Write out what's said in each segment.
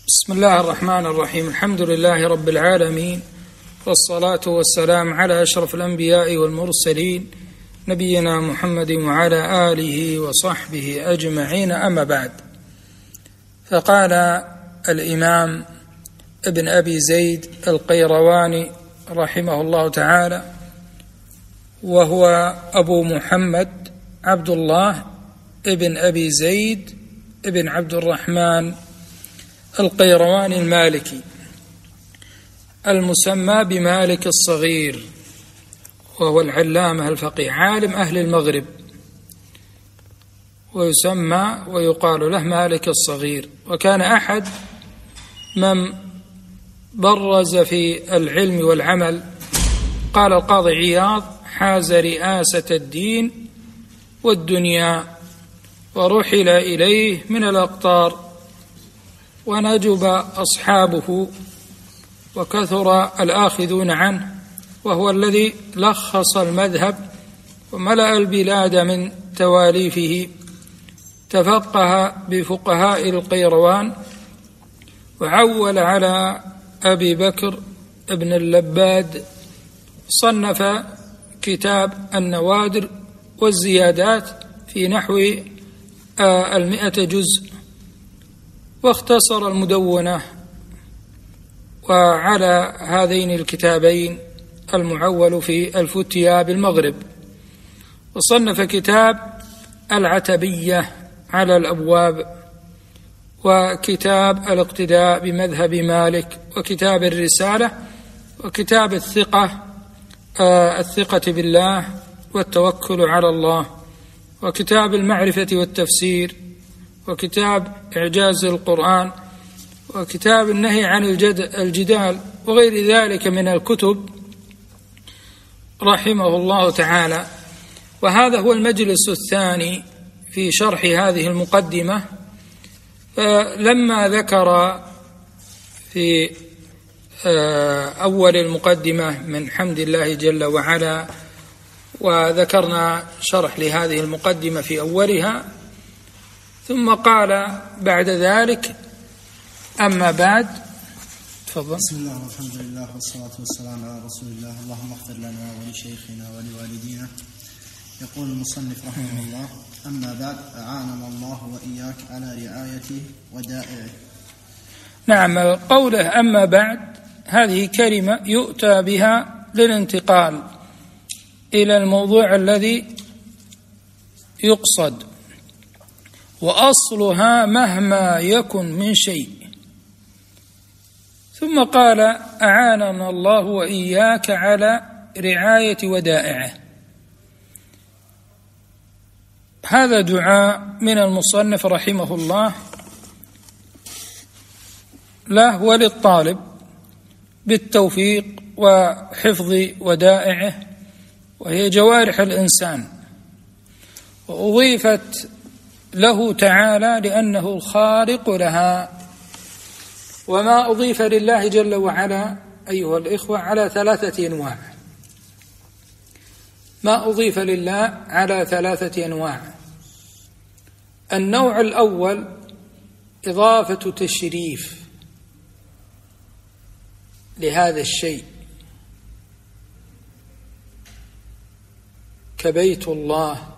بسم الله الرحمن الرحيم. الحمد لله رب العالمين، والصلاة والسلام على أشرف الأنبياء والمرسلين نبينا محمد وعلى آله وصحبه أجمعين، أما بعد. فقال الإمام ابن أبي زيد القيرواني رحمه الله تعالى، وهو أبو محمد عبد الله ابن أبي زيد ابن عبد الرحمن القيرواني المالكي، المسمى بمالك الصغير، وهو العلامة الفقيه عالم أهل المغرب، ويسمى ويقال له مالك الصغير. وكان أحد من برز في العلم والعمل. قال القاضي عياض: حاز رئاسة الدين والدنيا ورحل إليه من الأقطار، ونجب أصحابه وكثر الآخذون عنه، وهو الذي لخص المذهب وملأ البلاد من تواليفه. تفقه بفقهاء القيروان، وعول على أبي بكر ابن اللباد، صنف كتاب النوادر والزيادات في نحو 100 جزء، واختصر المدونة. وعلى هذين الكتابين المعول في الفتيا بالمغرب. وصنف كتاب العتبية على الأبواب، وكتاب الاقتداء بمذهب مالك، وكتاب الرسالة، وكتاب الثقة بالله والتوكل على الله، وكتاب المعرفة والتفسير، وكتاب إعجاز القرآن، وكتاب النهي عن الجدال، وغير ذلك من الكتب رحمه الله تعالى. وهذا هو المجلس الثاني في شرح هذه المقدمة. فلما ذكر في أول المقدمة من حمد الله جل وعلا، وذكرنا شرح لهذه المقدمة في أولها، ثم قال بعد ذلك: أما بعد. تفضل. بسم الله والحمد لله والصلاة والسلام على رسول الله. اللهم اغفر لنا ولشيخنا ولوالدينا. يقول المصنف رحمه الله: أما بعد، أعاننا الله وإياك على رعايته ودائعه. نعم، قوله أما بعد هذه كلمة يؤتى بها للانتقال إلى الموضوع الذي يقصد، وأصلها مهما يكن من شيء. ثم قال: أعاننا الله وإياك على رعاية ودائعه. هذا دعاء من المصنف رحمه الله له وللطالب بالتوفيق وحفظ ودائعه، وهي جوارح الإنسان، وأضيفت له تعالى لأنه الخالق لها. وما أضيف لله جل وعلا أيها الإخوة على 3 أنواع. ما أضيف لله على 3 أنواع. النوع الأول إضافة تشريف لهذا الشيء، كبيت الله.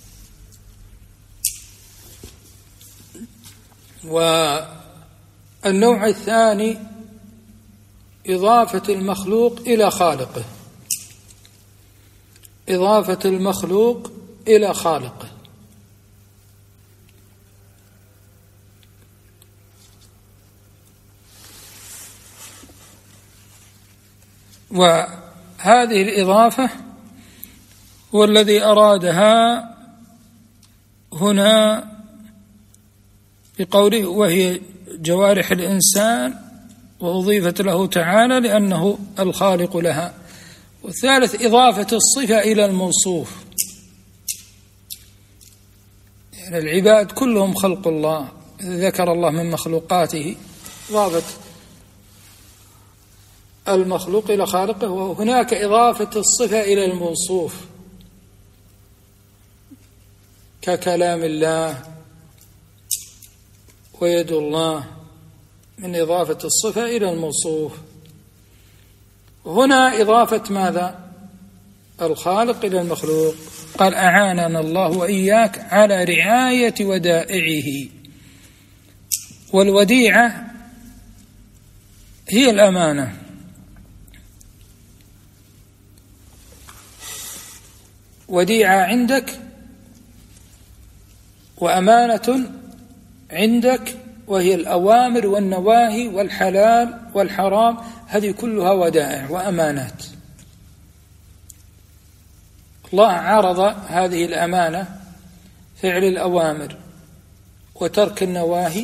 والنوع الثاني إضافة المخلوق إلى خالقه، إضافة المخلوق إلى خالقه. وهذه الإضافة هو الذي أرادها هنا بقوله: وهي جوارح الإنسان، وأضيفت له تعالى لأنه الخالق لها. والثالث إضافة الصفة إلى الموصوف، يعني العباد كلهم خلق الله، ذكر الله من مخلوقاته إضافة المخلوق إلى خالقه، وهناك إضافة الصفة إلى الموصوف، ككلام الله ويد الله من إضافة الصفة إلى الموصوف. هنا إضافة ماذا؟ الخالق إلى المخلوق. قال أعاننا الله وإياك على رعاية ودائعه. والوديعة هي الأمانة. وديعة عندك وأمانة عندك، وهي الأوامر والنواهي والحلال والحرام، هذه كلها ودائع وأمانات. الله عرض هذه الأمانة، فعل الأوامر وترك النواهي،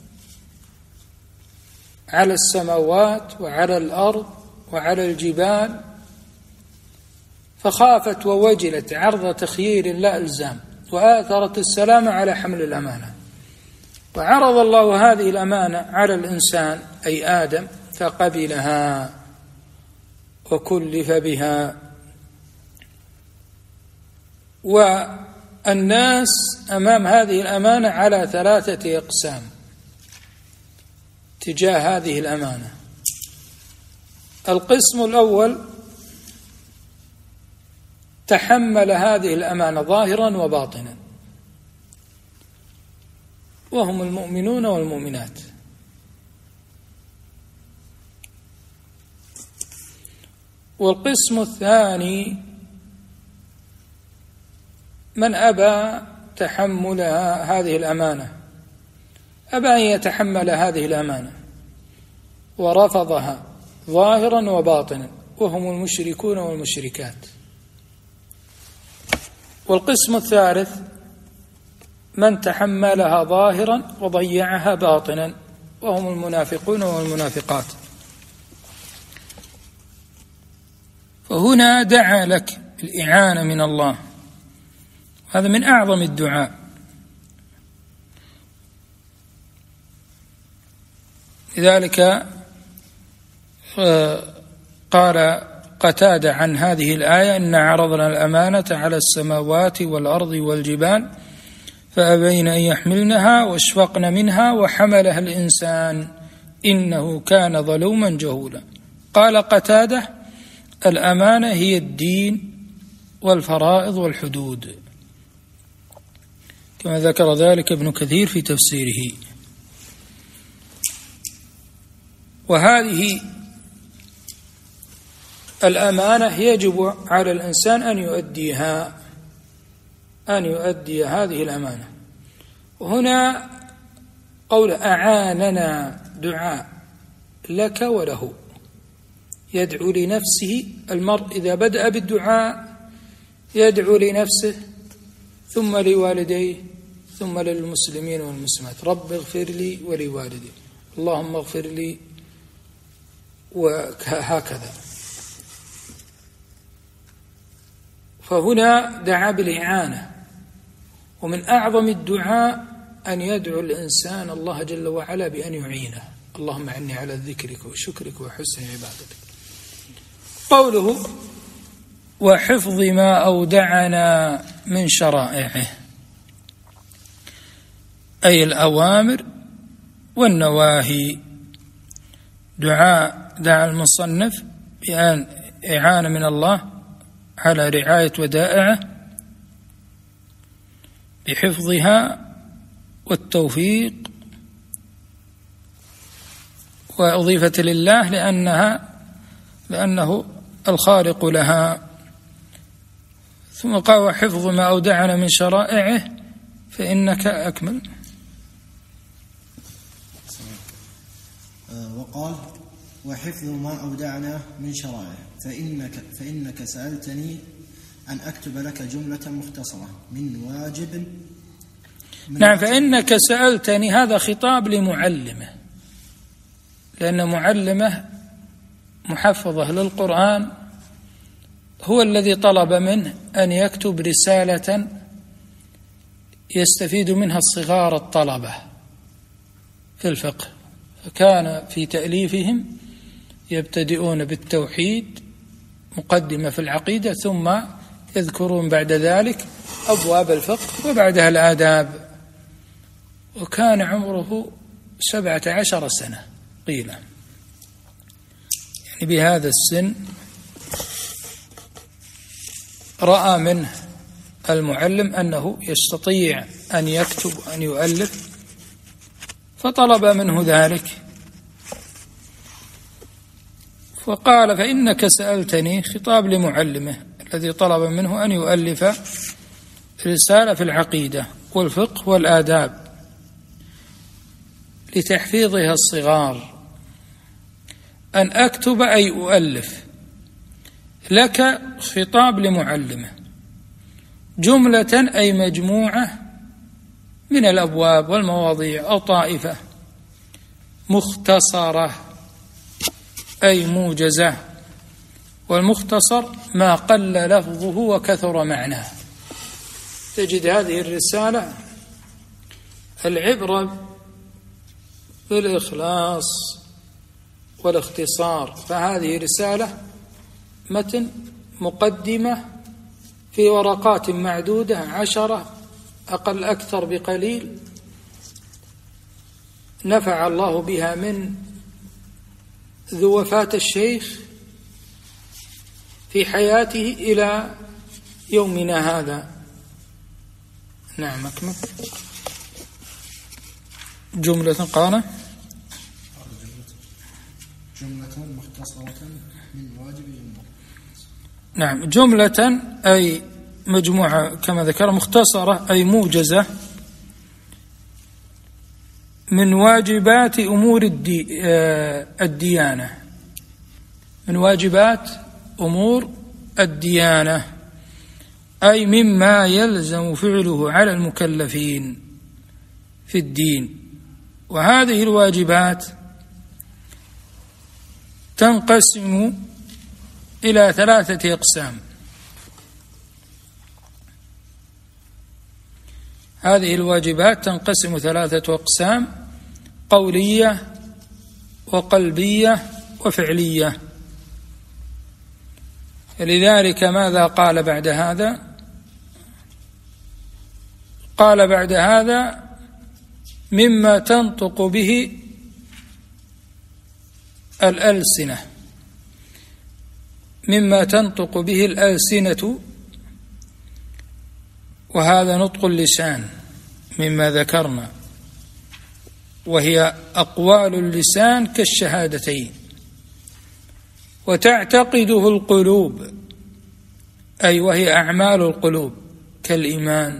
على السماوات وعلى الأرض وعلى الجبال، فخافت ووجلت عرض تخيير لا إلزام، وآثرت السلام على حمل الأمانة. وعرض الله هذه الأمانة على الإنسان أي آدم فقبلها وكلف بها. والناس أمام هذه الأمانة على 3 أقسام تجاه هذه الأمانة. القسم الأول تحمل هذه الأمانة ظاهرا وباطنا، وهم المؤمنون والمؤمنات. والقسم الثاني من أبى تحمل هذه الأمانة، أبى أن يتحمل هذه الأمانة ورفضها ظاهرا وباطنا، وهم المشركون والمشركات. والقسم الثالث من تحملها ظاهرا وضيعها باطنا، وهم المنافقون والمنافقات. فهنا دعا لك الإعانة من الله، هذا من أعظم الدعاء. لذلك قال قتادة عن هذه الآية: إن عرضنا الأمانة على السماوات والأرض والجبال فأبين أن يحملنها واشفقن منها وحملها الإنسان إنه كان ظلوما جهولا. قال قتادة: الأمانة هي الدين والفرائض والحدود، كما ذكر ذلك ابن كثير في تفسيره. وهذه الأمانة يجب على الإنسان أن يؤدي هذه الأمانة. وهنا قول أعاننا دعاء لك وله، يدعو لنفسه. المرء إذا بدأ بالدعاء يدعو لنفسه ثم لوالديه ثم للمسلمين والمسلمات: رب اغفر لي ولوالدي، اللهم اغفر لي، وهكذا. فهنا دعا بالإعانة. ومن أعظم الدعاء أن يدعو الإنسان الله جل وعلا بأن يعينه: اللهم أعني على ذكرك وشكرك وحسن عبادتك. قوله: وحفظ ما أودعنا من شرائعه، أي الأوامر والنواهي. دعا المصنف بأن إعانة من الله على رعاية ودائعه بحفظها والتوفيق، وأضيفت لله لأنه الخالق لها. ثم قال: وحفظ ما أودعنا من شرائعه فإنك أكمل. وقال: وحفظ ما أودعنا من شرائعه فإنك سألتني أن أكتب لك جملة مختصرة من واجب. نعم، فإنك سألتني، هذا خطاب لمعلمه، لأن معلمه محفظه للقرآن هو الذي طلب منه أن يكتب رسالة يستفيد منها الصغار الطلبة في الفقه. فكان في تأليفهم يبتدئون بالتوحيد، مقدمة في العقيدة، ثم يذكرون بعد ذلك أبواب الفقه وبعدها الآداب. وكان عمره 17 سنة قيل يعني بهذا السن رأى منه المعلم أنه يستطيع أن يكتب وأن يؤلف فطلب منه ذلك، فقال: فإنك سألتني، خطاب لمعلمه الذي طلب منه أن يؤلف رسالة في العقيدة والفقه والآداب لتحفيظها الصغار، أن أكتب أي أؤلف لك خطاب لمعلمه جملة أي مجموعة من الأبواب والمواضيع أو طائفة، مختصرة أي موجزة، والمختصر ما قل لفظه وكثر معناه. تجد هذه الرسالة العبرة بالإخلاص والاختصار، فهذه رسالة متن مقدمة في ورقات معدودة 10 أقل أكثر بقليل، نفع الله بها من ذو وفاة الشيخ في حياته إلى يومنا هذا. نعم أكمل. جملة قال جملة مختصرة من واجب الأمور. نعم، جملة أي مجموعة كما ذكر، مختصرة أي موجزة من واجبات أمور الديانة، من واجبات أمور الديانة، أي مما يلزم فعله على المكلفين في الدين. وهذه الواجبات تنقسم إلى 3 أقسام. هذه الواجبات تنقسم 3 أقسام: قولية وقلبية وفعلية. لذلك ماذا قال بعد هذا؟ قال بعد هذا: مما تنطق به الألسنة، مما تنطق به الألسنة، وهذا نطق اللسان مما ذكرنا، وهي أقوال اللسان كالشهادتين. وتعتقده القلوب، أي وهي أعمال القلوب كالإيمان.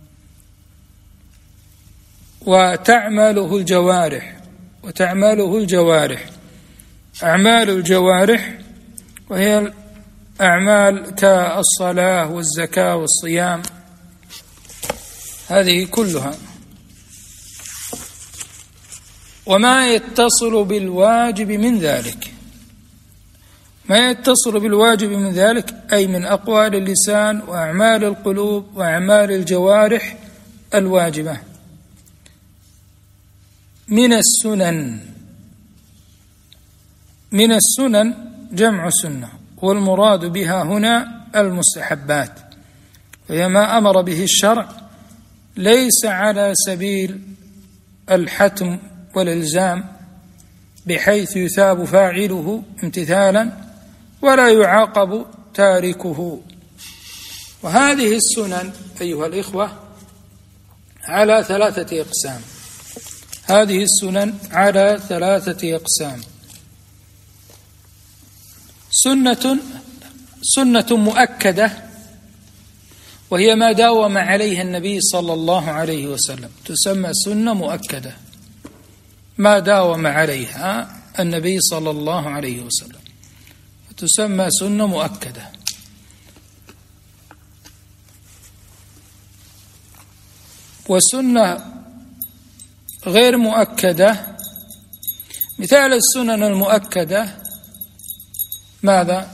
وتعمله الجوارح، أعمال الجوارح وهي أعمال كالصلاة والزكاة والصيام، هذه كلها. وما يتصل بالواجب من ذلك، ما يتصل بالواجب من ذلك أي من أقوال اللسان وأعمال القلوب وأعمال الجوارح الواجبة. من السنن جمع سنة، والمراد بها هنا المستحبات، وهي ما أمر به الشرع ليس على سبيل الحتم والإلزام بحيث يثاب فاعله امتثالا ولا يعاقب تاركه. وهذه السنن أيها الإخوة على 3 أقسام. هذه السنن على 3 أقسام: سنة مؤكدة، وهي ما داوم عليها النبي صلى الله عليه وسلم، تسمى سنة مؤكدة، ما داوم عليها النبي صلى الله عليه وسلم تسمى سنة مؤكدة. وسنة غير مؤكدة، مثال السنن المؤكدة ماذا؟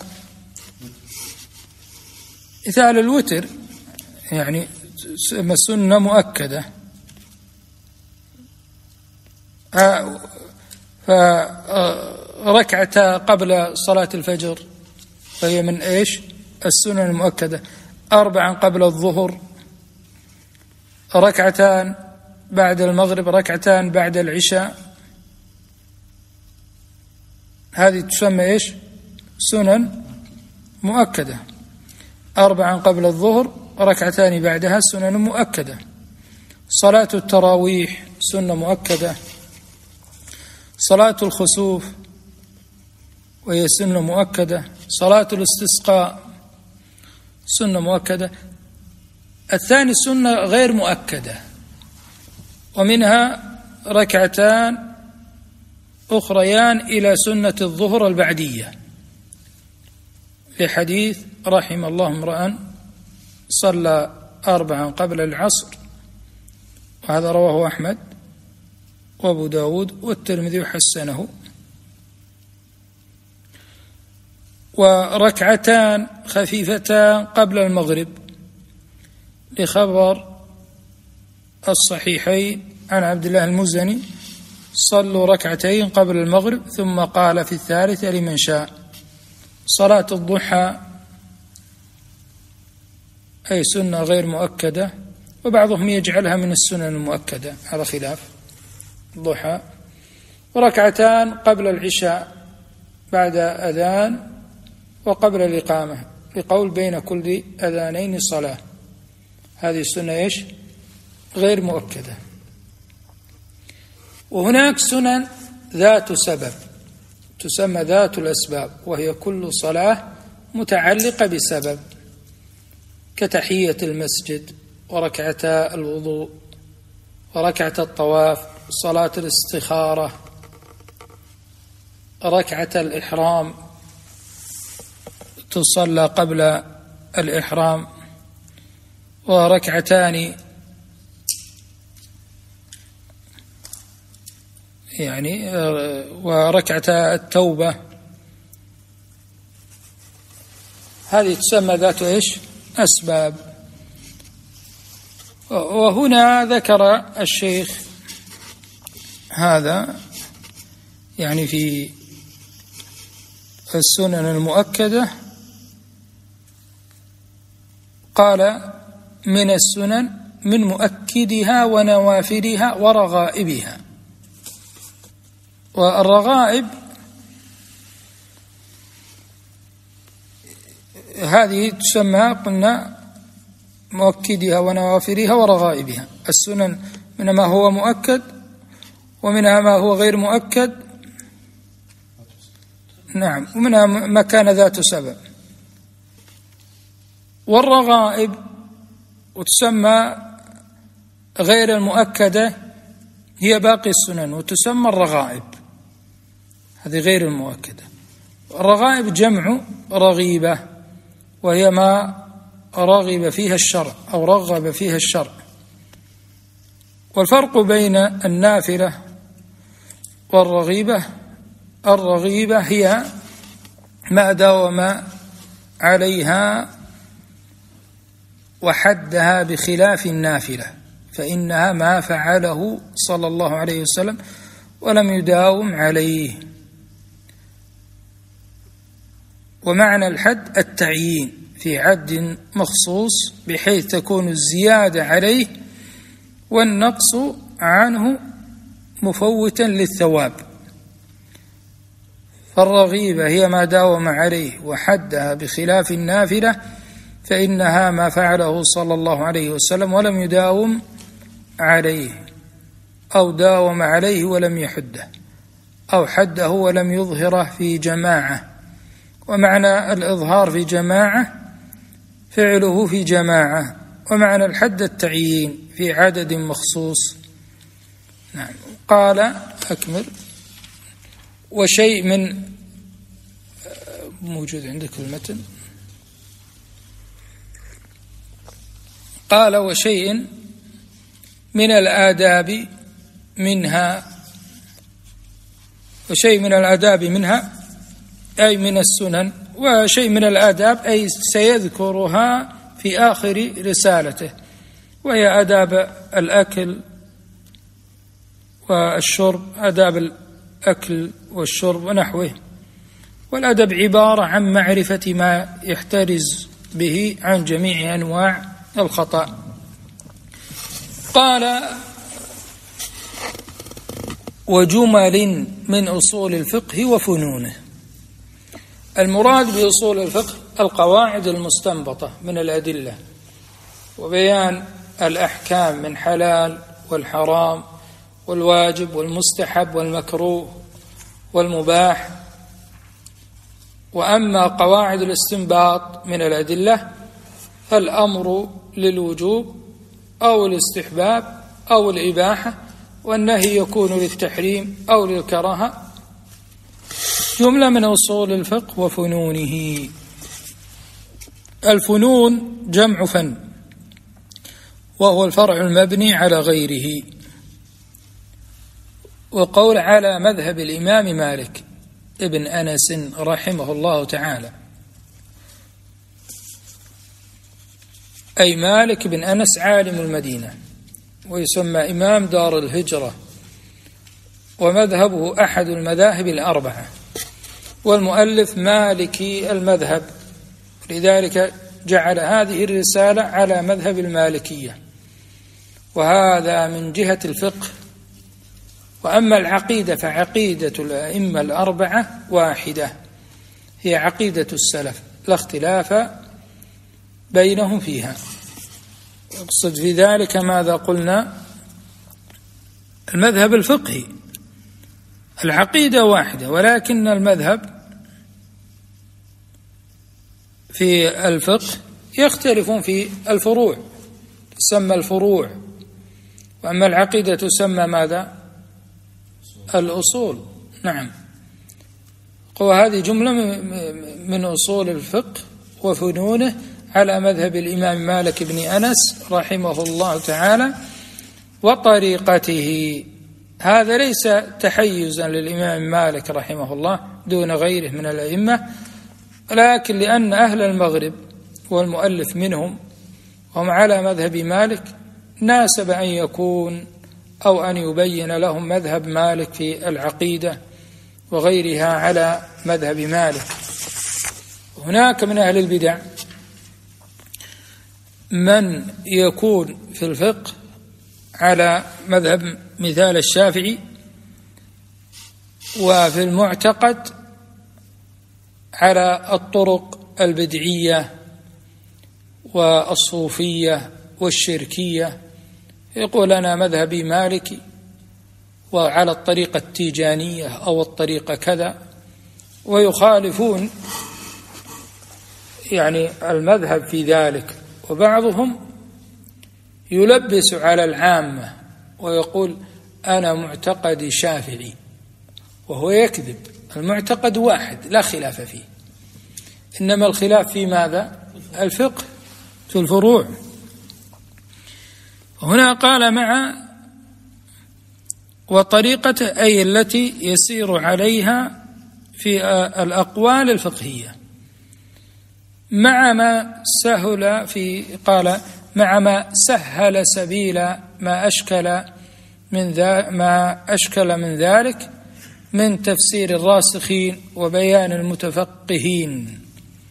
مثال الوتر، يعني سنة مؤكدة. فركعة قبل صلاة الفجر فهي من إيش؟ السنن المؤكدة. 4 قبل الظهر، 2 بعد المغرب، 2 بعد العشاء، هذه تسمى إيش؟ سنن مؤكدة. 4 قبل الظهر، ركعتان بعدها، سنن مؤكدة. صلاة التراويح سنة مؤكدة. صلاة الخسوف وهي سنة مؤكدة. صلاة الاستسقاء سنة مؤكدة. الثاني سنة غير مؤكدة، ومنها ركعتان أخريان إلى سنة الظهر البعدية، لحديث رحم الله امرأ صلى 4 قبل العصر، وهذا رواه أحمد وأبو داود والترمذي حسنه. وركعتان خفيفتان قبل المغرب، لخبر الصحيحين عن عبد الله المزني: صلوا ركعتين قبل المغرب، ثم قال في الثالثة لمن شاء. صلاة الضحى أي سنة غير مؤكدة، وبعضهم يجعلها من السنن المؤكدة على خلاف الضحى. وركعتان قبل العشاء بعد أذان وقبل الإقامة، لقول بين كل أذانين صلاة، هذه السنة إيش؟ غير مؤكدة. وهناك سنن ذات سبب تسمى ذات الأسباب، وهي كل صلاة متعلقة بسبب، كتحية المسجد وركعتا الوضوء وركعة الطواف، صلاة الاستخارة، ركعة الإحرام تصلى قبل الإحرام، وركعتان وركعتا التوبة، هذه تسمى ذات إيش؟ أسباب. وهنا ذكر الشيخ هذا في السنن المؤكدة، قال: من السنن من مؤكدها ونوافلها ورغائبها. والرغائب هذه تسمى، قلنا، مؤكدها ونوافلها ورغائبها. السنن منها ما هو مؤكد، ومنها ما هو غير مؤكد، نعم، ومنها ما كان ذات سبب. والرغائب وتسمى غير المؤكدة هي باقي السنن، وتسمى الرغائب، هذه غير المؤكدة. الرغائب جمع رغيبة، وهي ما رغب فيها الشرع أو رغب فيها الشرع. والفرق بين النافلة والرغيبة: الرغيبة هي ما داوم عليها وحدها بخلاف النافلة، فإنها ما فعله صلى الله عليه وسلم ولم يداوم عليه. ومعنى الحد التعيين في عد مخصوص، بحيث تكون الزيادة عليه والنقص عنه مفوتا للثواب. فالرغيبة هي ما داوم عليه وحدها بخلاف النافلة، فإنها ما فعله صلى الله عليه وسلم ولم يداوم عليه، أو داوم عليه ولم يحده، أو حده ولم يظهره في جماعة. ومعنى الإظهار في جماعة فعله في جماعة، ومعنى الحد التعيين في عدد مخصوص. نعم. قال: أكمل. وشيء من، موجود عندك المتن، قال: وشيء من الآداب منها، وشيء من الآداب منها أي من السنن، وشيء من الآداب أي سيذكرها في آخر رسالته، وهي آداب الأكل والشرب، آداب الأكل والشرب ونحوه. والأدب عبارة عن معرفة ما يحترز به عن جميع أنواع الخطأ. قال: وجمل من أصول الفقه وفنونه. المراد بأصول الفقه القواعد المستنبطة من الأدلة، وبيان الأحكام من حلال والحرام والواجب والمستحب والمكروه والمباح. وأما قواعد الاستنباط من الأدلة فالأمر للوجوب أو الاستحباب أو الإباحة، والنهي يكون للتحريم أو للكراهة. جملة من أصول الفقه وفنونه. الفنون جمع فن، وهو الفرع المبني على غيره. وقول على مذهب الإمام مالك ابن أنس رحمه الله تعالى، أي مالك بن أنس عالم المدينة، ويسمى إمام دار الهجرة، ومذهبه أحد المذاهب الأربعة، والمؤلف مالكي المذهب، لذلك جعل هذه الرسالة على مذهب المالكية، وهذا من جهة الفقه. وأما العقيدة فعقيدة الأئمة الأربعة واحدة، هي عقيدة السلف، لا اختلاف بينهم فيها. أقصد في ذلك ماذا قلنا؟ المذهب الفقهي العقيدة واحدة، ولكن المذهب في الفقه يختلفون في الفروع، تسمى الفروع. وأما العقيدة تسمى ماذا؟ الأصول. نعم. وهذه جملة من أصول الفقه وفنونه على مذهب الإمام مالك بن أنس رحمه الله تعالى وطريقته. هذا ليس تحيزا للإمام مالك رحمه الله دون غيره من الأئمة، لكن لأن أهل المغرب والمؤلف منهم هم على مذهب مالك، ناسب أن يكون أو أن يبين لهم مذهب مالك في العقيدة وغيرها على مذهب مالك. هناك من أهل البدع من يكون في الفقه على مذهب مثال الشافعي، وفي المعتقد على الطرق البدعية والصوفية والشركية. يقول أنا مذهبي مالكي وعلى الطريقة التيجانية أو الطريقة كذا، ويخالفون يعني المذهب في ذلك. وبعضهم يلبس على العامة ويقول أنا معتقدي شافعي، وهو يكذب. المعتقد واحد لا خلاف فيه، إنما الخلاف في ماذا؟ الفقه، في الفروع. هنا قال مع وطريقة، أي التي يسير عليها في الأقوال الفقهية، مع ما سهل في، قال مع ما سهل سبيل ما أشكل من ذلك من تفسير الراسخين وبيان المتفقهين.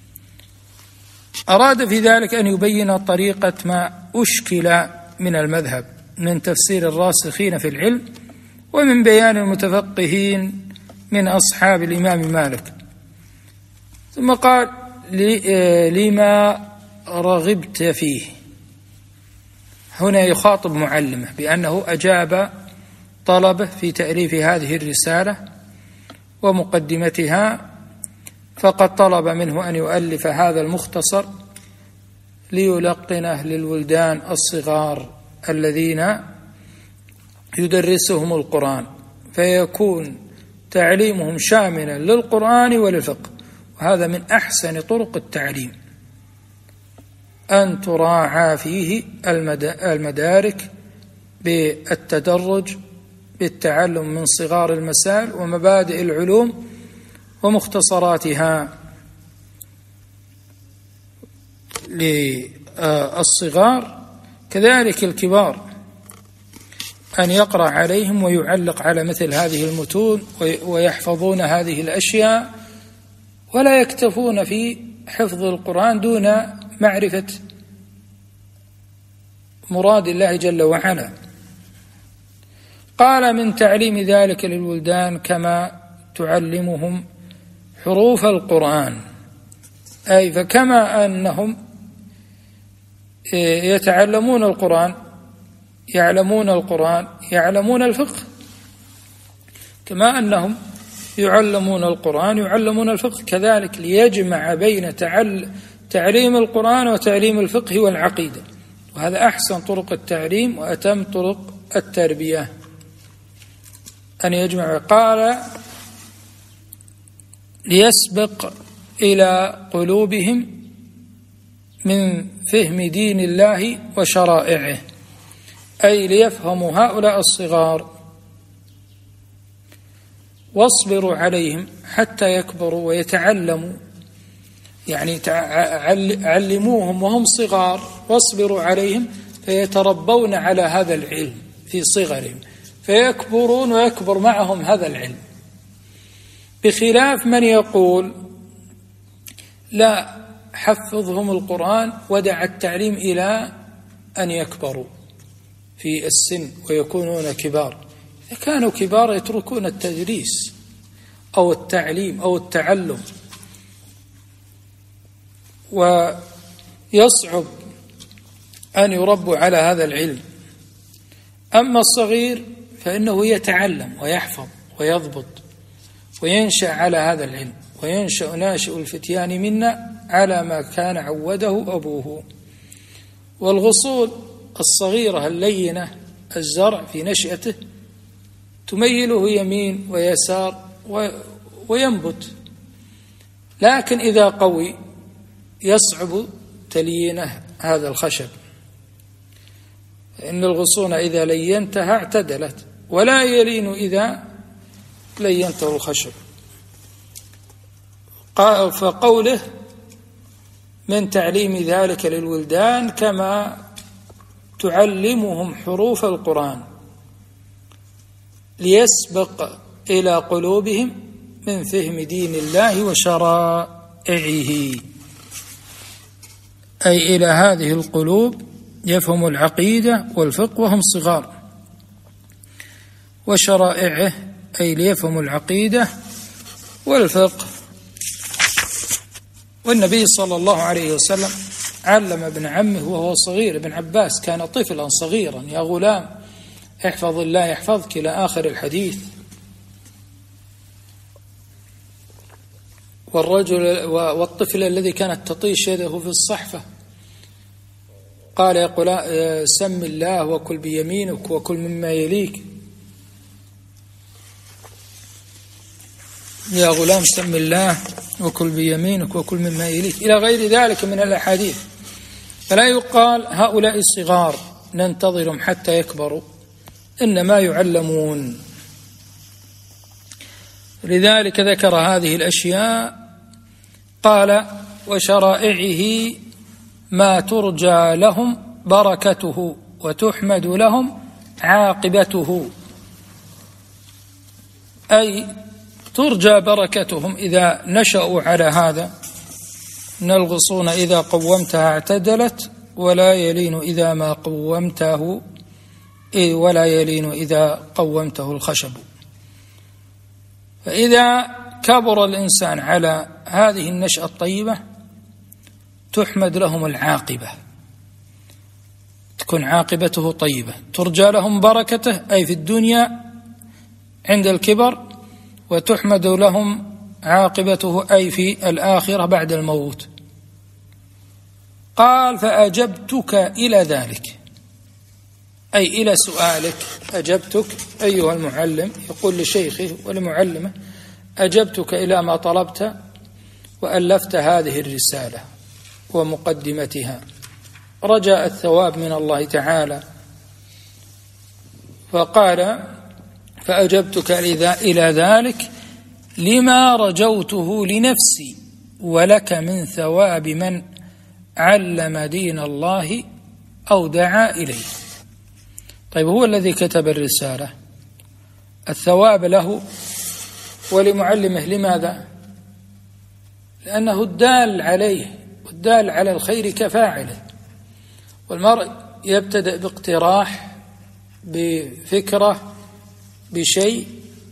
أراد في ذلك أن يبين طريقة ما أشكل من المذهب من تفسير الراسخين في العلم ومن بيان المتفقهين من أصحاب الإمام مالك. ثم قال لما رغبت فيه. هنا يخاطب معلمه بأنه أجاب طلبه في تأليف هذه الرسالة ومقدمتها، فقد طلب منه أن يؤلف هذا المختصر ليلقنه للولدان الصغار الذين يدرسهم القرآن، فيكون تعليمهم شاملا للقرآن وللفقه. وهذا من أحسن طرق التعليم، أن تراعى فيه المدارك بالتدرج بالتعلم من صغار المسائل ومبادئ العلوم ومختصراتها للصغار، كذلك الكبار أن يقرأ عليهم ويعلق على مثل هذه المتون ويحفظون هذه الأشياء، ولا يكتفون في حفظ القرآن دون معرفة مراد الله جل وعلا. قال من تعليم ذلك للولدان كما تعلمهم حروف القرآن، أي فكما أنهم يتعلمون القرآن يعلمون القرآن يعلمون الفقه، كما أنهم يعلمون القرآن يعلمون الفقه، كذلك ليجمع بين تعليم القرآن وتعليم الفقه والعقيدة، وهذا أحسن طرق التعليم وأتم طرق التربية أن يجمع. قال ليسبق إلى قلوبهم من فهم دين الله وشرائعه، أي ليفهموا هؤلاء الصغار واصبروا عليهم حتى يكبروا ويتعلموا، يعني علموهم وهم صغار واصبروا عليهم فيتربون على هذا العلم في صغرهم فيكبرون ويكبر معهم هذا العلم، بخلاف من يقول لا حفظهم القرآن ودع التعليم إلى أن يكبروا في السن ويكونون كبار. إذا كانوا كبار يتركون التدريس أو التعليم أو التعلم، ويصعب أن يربوا على هذا العلم. أما الصغير فإنه يتعلم ويحفظ ويضبط وينشأ على هذا العلم، وينشأ ناشئ الفتيان منا على ما كان عوده أبوه. والغصون الصغيرة اللينة الزرع في نشأته تميله يمين ويسار وينبت، لكن إذا قوي يصعب تليينه هذا الخشب، إن الغصون إذا لينتها اعتدلت ولا يلين إذا لينته الخشب. فقوله من تعليم ذلك للولدان كما تعلمهم حروف القرآن ليسبق إلى قلوبهم من فهم دين الله وشرائعه، أي إلى هذه القلوب يفهم العقيدة والفقه وهم صغار، وشرائعه أي ليفهم العقيدة والفقه. والنبي صلى الله عليه وسلم علم ابن عمه وهو صغير، ابن عباس كان طفلا صغيرا، يا غلام احفظ الله يحفظك إلى آخر الحديث. والطفل الذي كانت تطيش يده في الصحفة قال يا غلام سم الله وكل بيمينك وكل مما يليك، يا غلام سم الله وكل بيمينك وكل مما يليك، إلى غير ذلك من الأحاديث. فلا يقال هؤلاء الصغار ننتظرهم حتى يكبروا، إنما يعلمون. لذلك ذكر هذه الأشياء، قال وشرائعه ما ترجى لهم بركته وتحمد لهم عاقبته، أي ترجى بركتهم إذا نشأوا على هذا، إن الغصون إذا قومتها اعتدلت ولا يلين إذا ما قومته ولا يلين إذا قومته الخشب. فإذا كبر الإنسان على هذه النشأة الطيبة تحمد لهم العاقبة، تكون عاقبته طيبة، ترجى لهم بركته أي في الدنيا عند الكبر، وتحمد لهم عاقبته أي في الآخرة بعد الموت. قال فأجبتك إلى ذلك، أي إلى سؤالك، أجبتك أيها المعلم، يقول لشيخه ولمعلمه أجبتك إلى ما طلبت وألفت هذه الرسالة ومقدمتها رجاء الثواب من الله تعالى. فقال فأجبتك إلى ذلك لما رجوته لنفسي ولك من ثواب من علم دين الله أو دعا إليه. طيب هو الذي كتب الرسالة، الثواب له ولمعلمه، لماذا؟ لأنه الدال عليه، والدال على الخير كفاعله. والمرء يبتدأ باقتراح بفكرة بشيء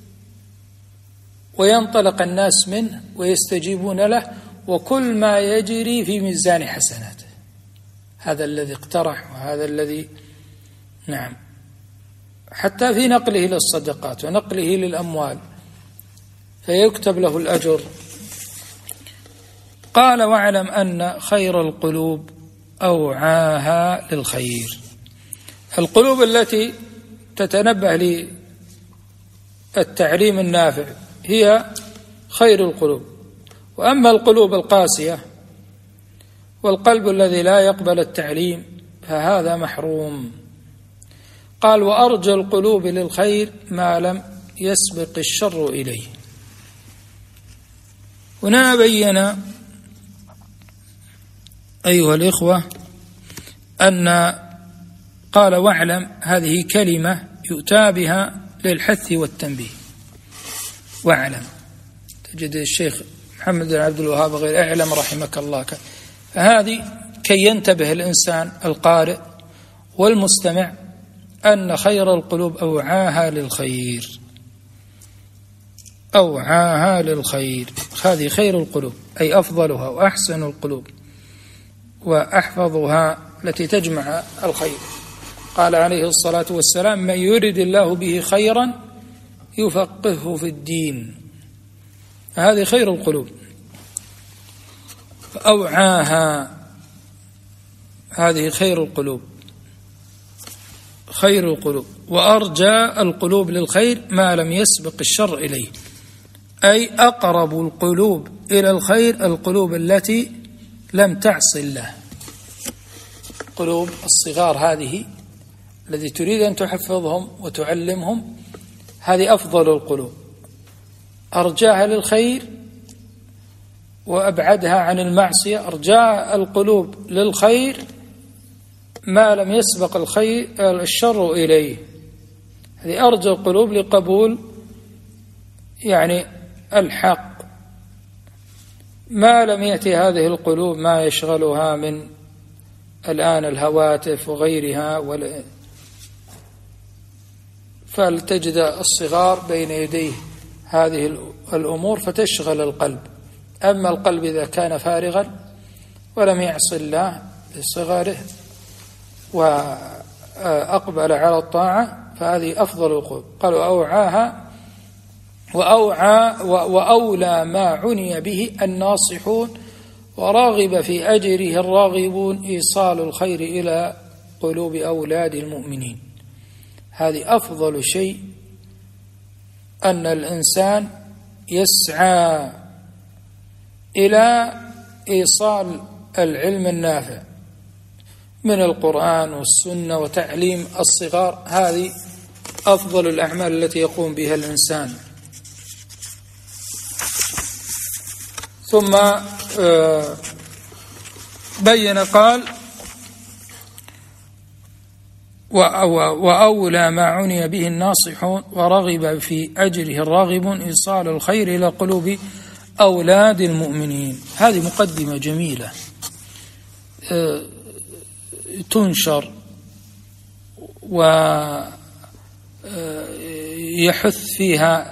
وينطلق الناس منه ويستجيبون له، وكل ما يجري في ميزان حسناته. هذا الذي اقترح، وهذا الذي نعم، حتى في نقله للصدقات ونقله للأموال فيكتب له الأجر. قال: واعلم أن خير القلوب أوعاها للخير. القلوب التي تتنبه للتعليم النافع هي خير القلوب، وأما القلوب القاسية والقلب الذي لا يقبل التعليم فهذا محروم. قال: وأرجى القلوب للخير ما لم يسبق الشر إليه. هنا بين أيها الإخوة أن قال: واعلم، هذه كلمة يؤتى بها للحث والتنبيه. واعلم، تجد الشيخ محمد بن عبد الوهاب غير اعلم رحمك الله، فهذه كي ينتبه الإنسان القارئ والمستمع أن خير القلوب أوعاها للخير. أوعاها للخير، هذه خير القلوب أي أفضلها وأحسن القلوب وأحفظها التي تجمع الخير. قال عليه الصلاة والسلام: من يرد الله به خيرا يفقهه في الدين. هذه خير القلوب. أوعاها، هذه خير القلوب، خير القلوب. وأرجى القلوب للخير ما لم يسبق الشر إليه، أي أقرب القلوب إلى الخير القلوب التي لم تعص الله. قلوب الصغار هذه الذي تريد أن تحفظهم وتعلمهم، هذه أفضل القلوب، أرجاها للخير وأبعدها عن المعصية. أرجاء القلوب للخير ما لم يسبق الشر إليه. هذه أرجى القلوب لقبول يعني الحق، ما لم يأتي هذه القلوب ما يشغلها من الآن الهواتف وغيرها، فلتجد الصغار بين يديه هذه الأمور فتشغل القلب. أما القلب إذا كان فارغا ولم يعص الله بصغره وأقبل على الطاعة فهذه أفضل القلوب. قالوا: أوعاها، وأولى ما عني به الناصحون، ورغب في أجره الراغبون، إيصال الخير إلى قلوب أولاد المؤمنين. هذه أفضل شيء، أن الإنسان يسعى إلى إيصال العلم النافع من القرآن والسنة وتعليم الصغار. هذه أفضل الأعمال التي يقوم بها الإنسان. ثم بين قال: وأولى ما عني به الناصحون، ورغب في أجره الراغبون، إيصال الخير إلى قلوب أولاد المؤمنين. هذه مقدمة جميلة تنشر ويحث فيها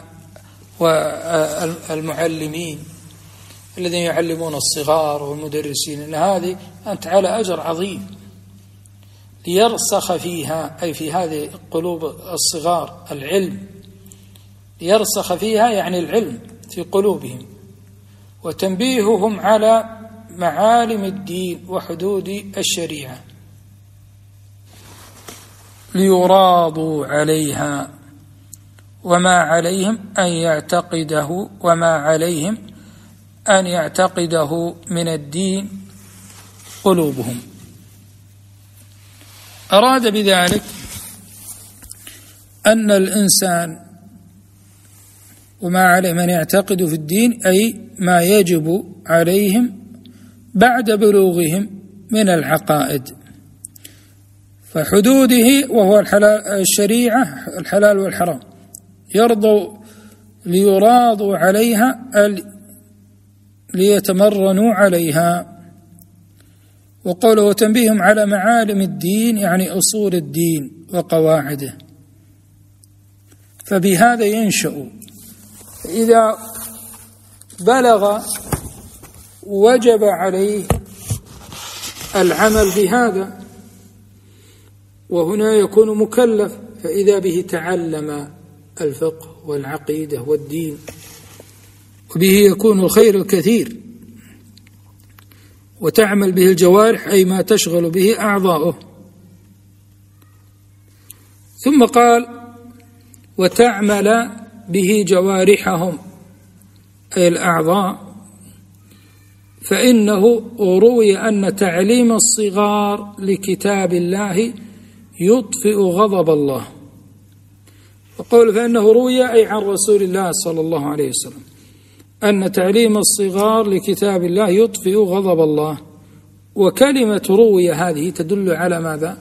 المعلمين الذين يعلمون الصغار والمدرسين أن هذه أنت على أجر عظيم، ليرسخ فيها أي في هذه قلوب الصغار العلم، ليرسخ فيها يعني العلم في قلوبهم، وتنبيههم على معالم الدين وحدود الشريعة، ليراضوا عليها وما عليهم أن يعتقده من الدين قلوبهم. أراد بذلك أن الإنسان وما عليهم أن يعتقدوا في الدين أي ما يجب عليهم بعد بلوغهم من العقائد، فحدوده وهو الشريعة الحلال والحرام ليراضوا عليها ليتمرنوا عليها. وقوله وتنبيههم على معالم الدين يعني أصول الدين وقواعده. فبهذا ينشأ. إذا بلغ وجب عليه العمل بهذا، وهنا يكون مكلف، فإذا به تعلم الفقه والعقيدة والدين، وبه يكون الخير الكثير، وتعمل به الجوارح أي ما تشغل به أعضاؤه. ثم قال وتعمل به جوارحهم أي الأعضاء، فإنه روي أن تعليم الصغار لكتاب الله يطفئ غضب الله. وقول فإنه روي أي عن رسول الله صلى الله عليه وسلم أن تعليم الصغار لكتاب الله يطفئ غضب الله. وكلمة روي هذه تدل على ماذا؟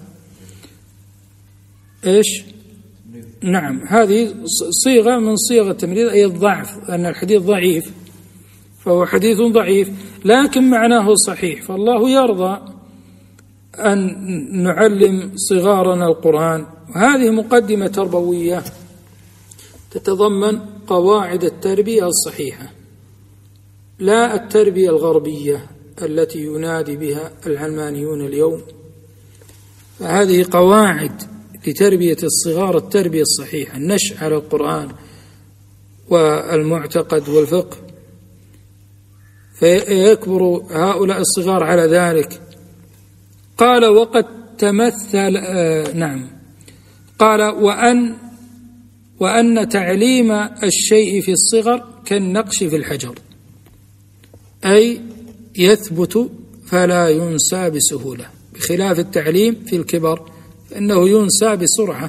إيش؟ نعم، هذه صيغة من صيغ التمريض أي الضعف، أن الحديث ضعيف فهو حديث ضعيف، لكن معناه صحيح. فالله يرضى أن نعلم صغارنا القرآن. وهذه مقدمة تربوية تتضمن قواعد التربية الصحيحة، لا التربية الغربية التي ينادي بها العلمانيون اليوم. فهذه قواعد لتربية الصغار، التربية الصحيحة، النشأ على القرآن والمعتقد والفقه، فيكبر هؤلاء الصغار على ذلك. قال وقد تمثل نعم، قال وأن تعليم الشيء في الصغر كالنقش في الحجر، أي يثبت فلا ينسى بسهولة، بخلاف التعليم في الكبر فإنه ينسى بسرعة.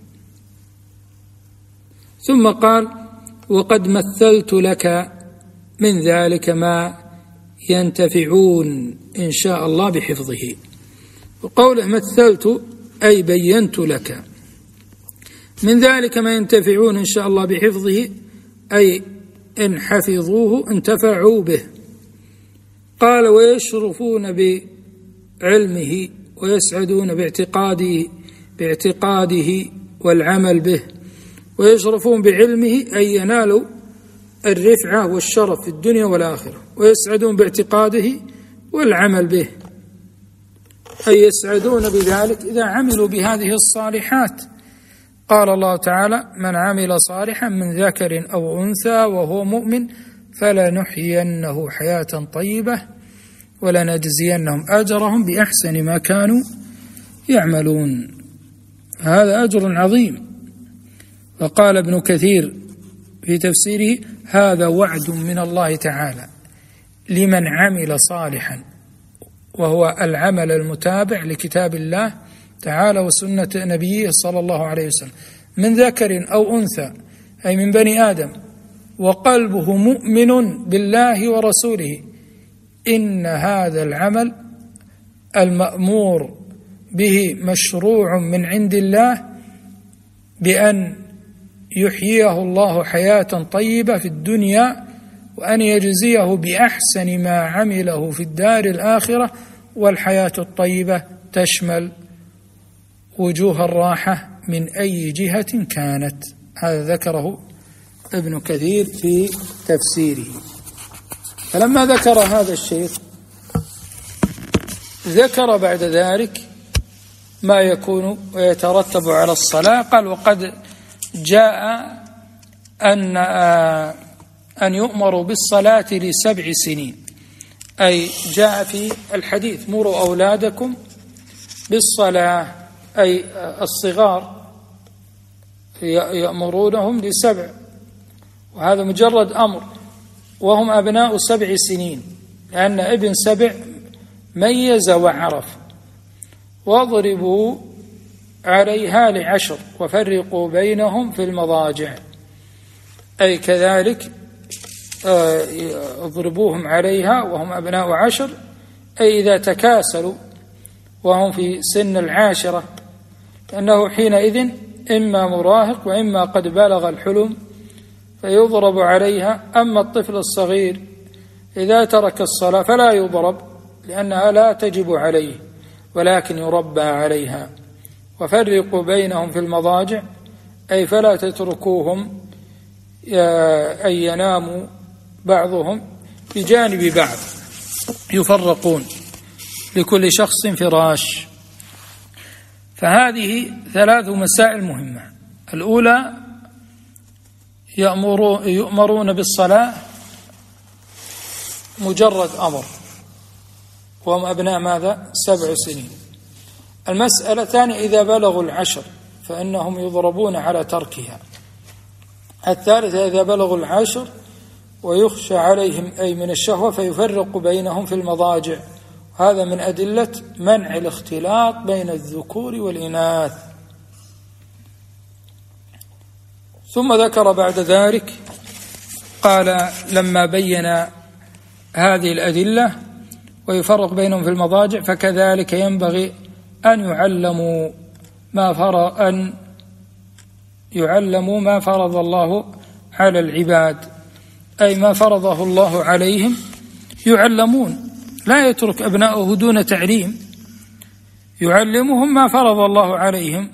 ثم قال وقد مثلت لك من ذلك ما ينتفعون إن شاء الله بحفظه. وقوله مثلت أي بينت لك من ذلك ما ينتفعون إن شاء الله بحفظه، أي إن حفظوه انتفعوا به. قال ويشرفون بعلمه ويسعدون باعتقاده والعمل به. ويشرفون بعلمه أي ينالوا الرفعة والشرف في الدنيا والآخرة، ويسعدون باعتقاده والعمل به، أي يسعدون بذلك إذا عملوا بهذه الصالحات. قال الله تعالى من عمل صالحا من ذكر أو أنثى وهو مؤمن فلنحيينه حياة طيبة ولنجزينهم أجرهم بأحسن ما كانوا يعملون. هذا أجر عظيم. وقال ابن كثير في تفسيره هذا وعد من الله تعالى لمن عمل صالحا، وهو العمل المتابع لكتاب الله تعالى وسنة نبيه صلى الله عليه وسلم، من ذكر أو أنثى أي من بني آدم، وقلبه مؤمن بالله ورسوله، إن هذا العمل المأمور به مشروع من عند الله بأن يحييه الله حياة طيبة في الدنيا، وأن يجزيه بأحسن ما عمله في الدار الآخرة. والحياة الطيبة تشمل وجوه الراحة من أي جهة كانت. هذا ذكره ابن كثير في تفسيره. فلما ذكر هذا الشيخ ذكر بعد ذلك ما يكون ويترتب على الصلاة. قال وقد جاء أن يؤمروا بالصلاة ل7 سنين، أي جاء في الحديث مروا أولادكم بالصلاة، أي الصغار يأمرونهم ل7، وهذا مجرد أمر، وهم أبناء 7 سنين، لأن ابن 7 ميز وعرف. واضربوا عليها ل10 وفرقوا بينهم في المضاجع، أي كذلك اضربوهم عليها وهم أبناء 10، أي إذا تكاسلوا وهم في سن 10، لأنه حينئذ إما مراهق وإما قد بلغ الحلم فيضرب عليها. أما الطفل الصغير إذا ترك الصلاة فلا يضرب، لأنها لا تجب عليه ولكن يربى عليها. وفرقوا بينهم في المضاجع، أي فلا تتركوهم أن يناموا بعضهم بجانب بعض، يفرقون لكل شخص فراش. فهذه 3 مسائل مهمة. الأولى يؤمرون بالصلاة مجرد أمر، وهم أبناء ماذا؟ 7 سنين. المسألة الثانية إذا بلغوا 10 فإنهم يضربون على تركها. الثالثة إذا بلغوا 10 ويخشى عليهم أي من الشهوة فيفرق بينهم في المضاجع. هذا من أدلة منع الاختلاط بين الذكور والإناث. ثم ذكر بعد ذلك قال لما بين هذه الأدلة ويفرق بينهم في المضاجع فكذلك ينبغي أن يعلموا ما فرض الله على العباد، أي ما فرضه الله عليهم يعلمون. لا يترك أبناؤه دون تعليم، يعلمهم ما فرض الله عليهم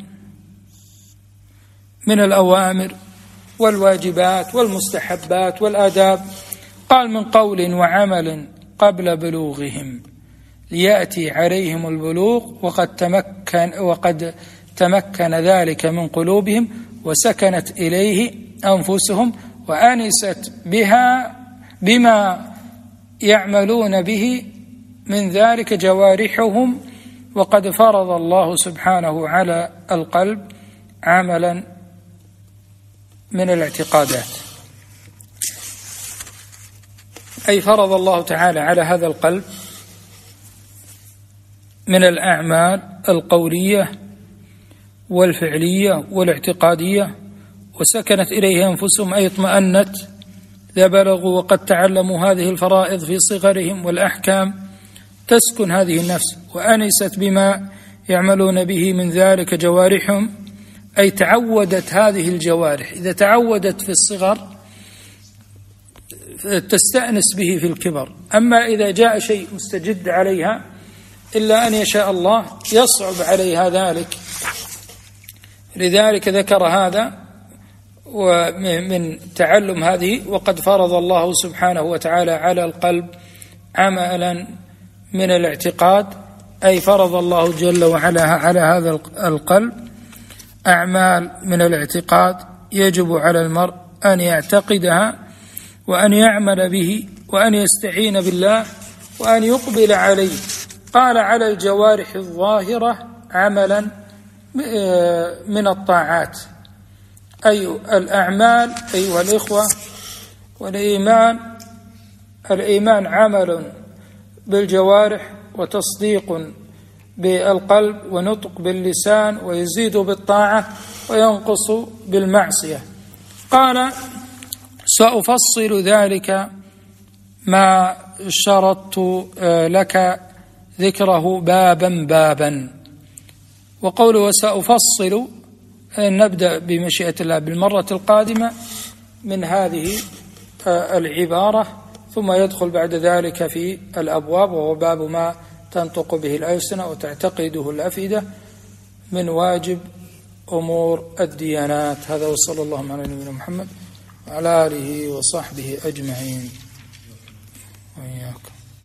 من الأوامر والواجبات والمستحبات والآداب. قال من قول وعمل قبل بلوغهم ليأتي عليهم البلوغ وقد تمكن ذلك من قلوبهم وسكنت إليه أنفسهم وأنست بما يعملون به من ذلك جوارحهم، وقد فرض الله سبحانه على القلب عملا من الاعتقادات، أي فرض الله تعالى على هذا القلب من الأعمال القولية والفعلية والاعتقادية، وسكنت إليه أنفسهم أي اطمأنت إذا بلغوا وقد تعلموا هذه الفرائض في صغرهم والأحكام تسكن هذه النفس، وأنست بما يعملون به من ذلك جوارحهم، أي تعودت هذه الجوارح إذا تعودت في الصغر تستأنس به في الكبر. أما إذا جاء شيء مستجد عليها إلا أن يشاء الله يصعب عليها ذلك. لذلك ذكر هذا ومن تعلم هذه. وقد فرض الله سبحانه وتعالى على القلب عملا من الاعتقاد، أي فرض الله جل وعلا على هذا القلب أعمال من الاعتقاد يجب على المرء أن يعتقدها وأن يعمل به وأن يستعين بالله وأن يقبل عليه. قال على الجوارح الظاهرة عملا من الطاعات، أي الأعمال أيها الإخوة. الإيمان عمل بالجوارح وتصديق بالقلب ونطق باللسان، ويزيد بالطاعة وينقص بالمعصية. قال سأفصل ذلك ما شرطت لك ذكره بابا بابا. وقوله سأفصل نبدأ بمشيئة الله بالمرة القادمة من هذه العبارة، ثم يدخل بعد ذلك في الأبواب، وهو باب ما تنطق به الألسنة وتعتقده الأفئدة من واجب أمور الديانات. هذا وصلى الله على نبينا محمد وعلى آله وصحبه أجمعين وإياكم.